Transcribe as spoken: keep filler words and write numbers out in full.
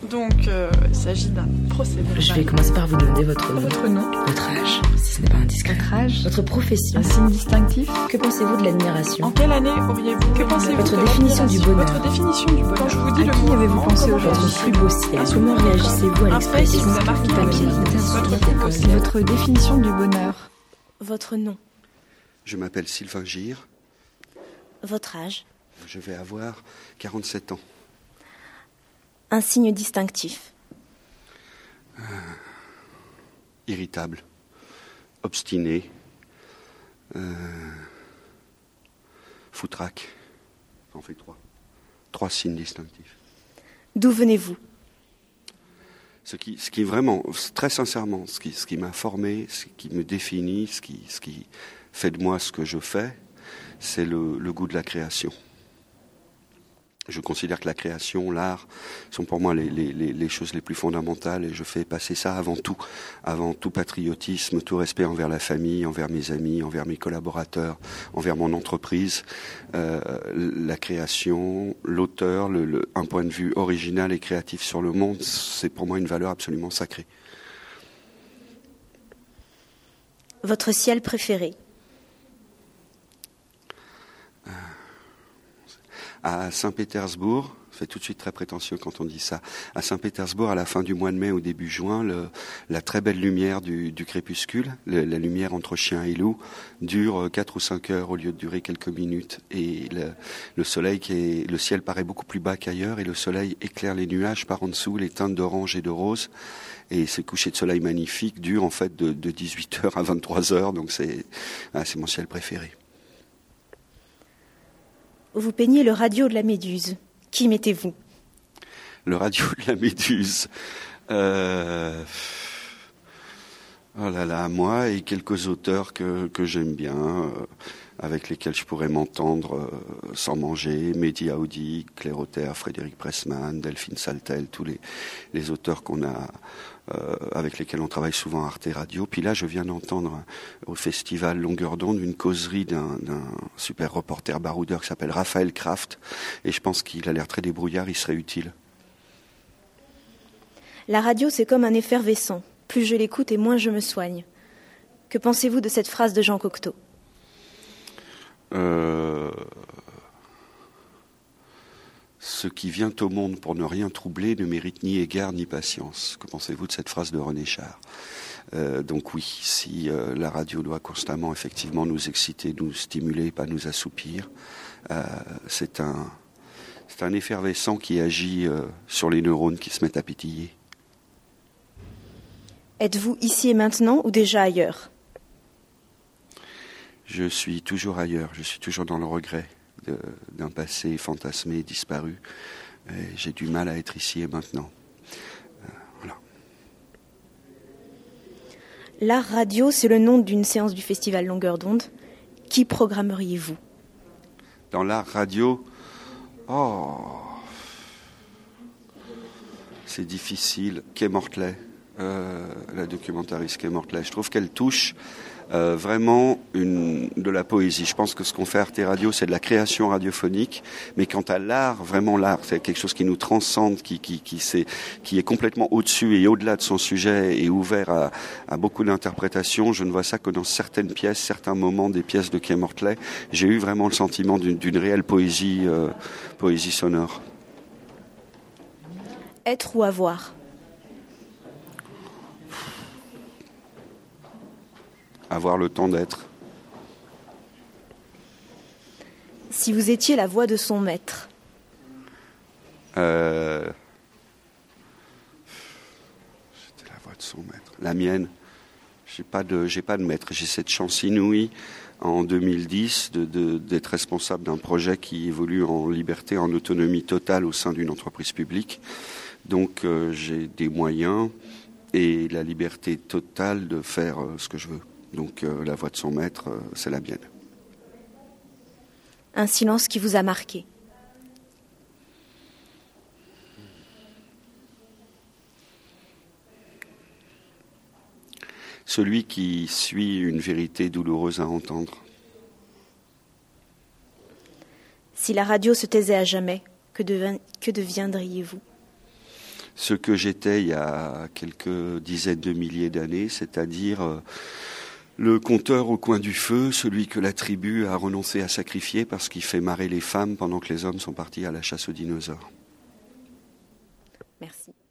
Donc, euh, il s'agit d'un procès verbal. Je vais commencer par vous demander votre nom. Votre nom. Votre âge, si ce n'est pas indiscret. Votre âge. Votre profession. Un signe distinctif. Que pensez-vous de l'admiration? En quelle année auriez-vous Que pensez-vous Votre de définition du bonheur. Votre définition du bonheur. Quand je vous dis à le qui mot avez-vous moment, pensé comment aujourd'hui? réagissez-vous? Plus beau ciel. Un Comment souvenir réagissez-vous à Un fait qui l'expression vous a marqué du papier? Votre plus beau ciel. Votre définition du bonheur. Votre nom. Je m'appelle Sylvain Gire. Votre âge. Je vais avoir quarante-sept ans. Un signe distinctif. Euh, irritable, obstiné, euh, foutraque. J'en fais trois. Trois signes distinctifs. D'où venez-vous? Ce qui, ce qui vraiment, très sincèrement, ce qui, ce qui m'a formé, ce qui me définit, ce qui, ce qui fait de moi ce que je fais, c'est le, le goût de la création. Je considère que la création, l'art, sont pour moi les, les, les choses les plus fondamentales et je fais passer ça avant tout, avant tout patriotisme, tout respect envers la famille, envers mes amis, envers mes collaborateurs, envers mon entreprise. Euh, la création, l'auteur, le, le, un point de vue original et créatif sur le monde, c'est pour moi une valeur absolument sacrée. Votre ciel préféré? À Saint-Pétersbourg, ça fait tout de suite très prétentieux quand on dit ça, à Saint-Pétersbourg, à la fin du mois de mai, au début juin, le, la très belle lumière du, du crépuscule, le, la lumière entre chien et loup, dure quatre ou cinq heures au lieu de durer quelques minutes. Et le, le soleil, qui est, le ciel paraît beaucoup plus bas qu'ailleurs, et le soleil éclaire les nuages par en dessous, les teintes d'orange et de rose. Et ce coucher de soleil magnifique dure en fait de, de dix-huit heures à vingt-trois heures, donc c'est, ah, c'est mon ciel préféré. Vous peignez le radio de la Méduse. Qui mettez-vous? Le radio de la Méduse. Euh... Oh là là, moi et quelques auteurs que, que j'aime bien, euh, avec lesquels je pourrais m'entendre euh, sans manger. Mehdi Aoudi, Claire Auter, Frédéric Pressman, Delphine Saltel, tous les, les auteurs qu'on a... Euh, avec lesquels on travaille souvent à Arte Radio. Puis là, je viens d'entendre au festival Longueur d'onde une causerie d'un, d'un super reporter baroudeur qui s'appelle Raphaël Kraft, et je pense qu'il a l'air très débrouillard, il serait utile. La radio, c'est comme un effervescent. Plus je l'écoute et moins je me soigne. Que pensez-vous de cette phrase de Jean Cocteau? Euh... Ce qui vient au monde pour ne rien troubler ne mérite ni égard ni patience. Que pensez-vous de cette phrase de René Char? euh, Donc oui, si euh, la radio doit constamment effectivement nous exciter, nous stimuler, pas nous assoupir, euh, c'est un, c'est un effervescent qui agit euh, sur les neurones qui se mettent à pétiller. Êtes-vous ici et maintenant ou déjà ailleurs? Je suis toujours ailleurs, je suis toujours dans le regret de, d'un passé fantasmé, disparu. Et j'ai du mal à être ici et maintenant. Euh, voilà. L'art radio, c'est le nom d'une séance du festival Longueur d'onde. Qui programmeriez-vous? Dans l'art radio, oh, c'est difficile. Kay Mortley, euh, la documentariste Kay Mortley, je trouve qu'elle touche Euh, vraiment une, de la poésie. Je pense que ce qu'on fait à Arte Radio, c'est de la création radiophonique, mais quant à l'art, vraiment l'art, c'est quelque chose qui nous transcende, qui, qui, qui, c'est, qui est complètement au-dessus et au-delà de son sujet et ouvert à, à beaucoup d'interprétations. Je ne vois ça que dans certaines pièces, certains moments des pièces de Kay Mortley. J'ai eu vraiment le sentiment d'une, d'une réelle poésie, euh, poésie sonore. Être ou avoir? Avoir le temps d'être. Si vous étiez la voix de son maître? Euh... C'était la voix de son maître. La mienne. J'ai pas de, j'ai pas de maître. J'ai cette chance inouïe en deux mille dix de, de, d'être responsable d'un projet qui évolue en liberté, en autonomie totale au sein d'une entreprise publique. Donc euh, j'ai des moyens et la liberté totale de faire euh, ce que je veux. Donc euh, la voix de son maître, euh, c'est la mienne. Un silence qui vous a marqué? Celui qui suit une vérité douloureuse à entendre. Si la radio se taisait à jamais, que, devi- que deviendriez-vous? ce que j'étais il y a quelques dizaines de milliers d'années, c'est-à-dire euh, le conteur au coin du feu, celui que la tribu a renoncé à sacrifier parce qu'il fait marrer les femmes pendant que les hommes sont partis à la chasse aux dinosaures. Merci.